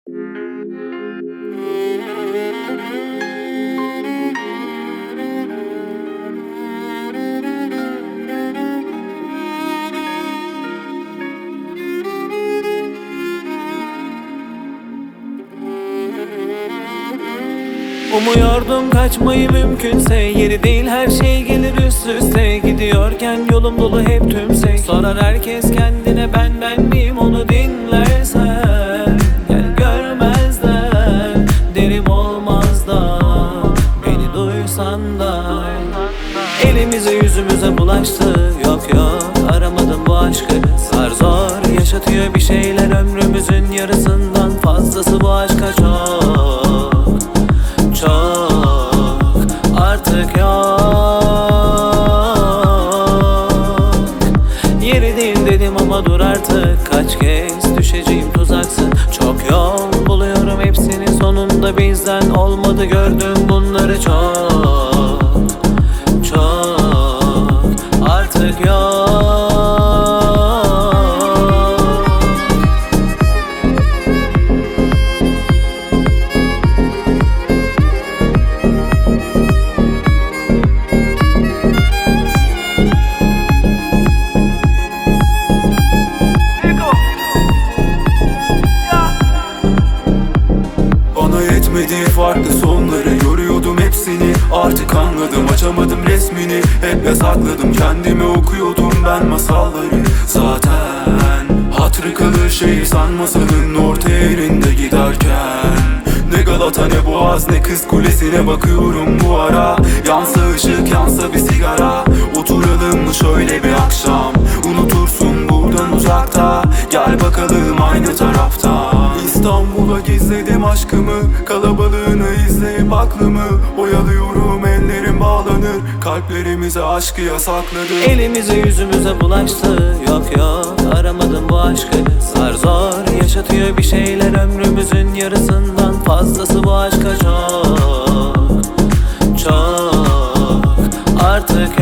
Umuyordum kaçmayı mümkünse, yeri değil her şey gelir üst üste. Gidiyorken yolum dolu hep tümsek. Sorar herkes kendine ben miyim, onu dinlersen. Gel görmezler, derim olmaz da beni duysan da. Elimize yüzümüze bulaştı, yok aramadım bu aşkı. Zar zor yaşatıyor bir şeyler, ömrümüzün yarısından fazlası bu aşka çok. Artık yok. Yeri değil dedim ama dur artık. Kaç kez düşeceğim tuzaksın. Çok yol buluyorum hepsinin sonunda bizden olmadı, gördüm bunları çok. Artık yok. Farklı sonları yoruyordum hepsini, artık anladım, açamadım resmini. Hep yasakladım, kendime okuyordum ben masalları. Zaten hatırı kalır şeyi sanmasalın orta yerinde giderken. Ne Galata ne Boğaz ne Kız Kulesi'ne bakıyorum bu ara. Yansa ışık yansa bir sigara, oturalım mı şöyle bir akşam. Unutursun buradan uzakta, gel bakalım aynı tarafta. İstanbul'a gizledim aşkımı, kalabalığını izleyip aklımı oyalıyorum, ellerim bağlanır, kalplerimize aşkı yasakladı. Elimize yüzümüze bulaştı, yok aramadım bu aşkı. Zar zor yaşatıyor bir şeyler, ömrümüzün yarısından fazlası bu aşka çok. Artık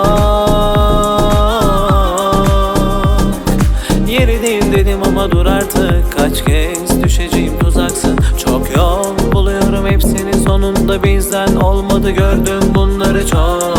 yok. Yeri değil dedim ama dur artık. Kaç kez düşeceğim tuzaksın. Çok yol buluyorum hepsinin sonunda bizden olmadı, gördüm bunları çok.